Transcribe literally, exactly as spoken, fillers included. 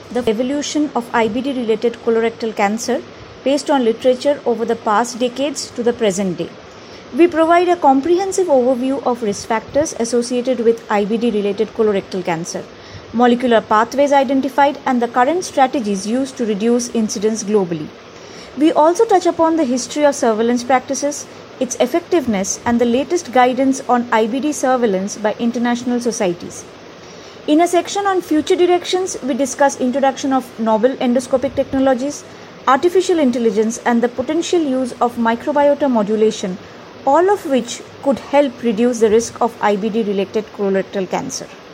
the evolution of I B D-related colorectal cancer based on literature over the past decades to the present day. We provide a comprehensive overview of risk factors associated with I B D-related colorectal cancer, molecular pathways identified, and the current strategies used to reduce incidence globally. We also touch upon the history of surveillance practices, its effectiveness, and the latest guidance on I B D surveillance by international societies. In a section on future directions, we discuss introduction of novel endoscopic technologies, artificial intelligence, and the potential use of microbiota modulation, all of which could help reduce the risk of I B D-related colorectal cancer.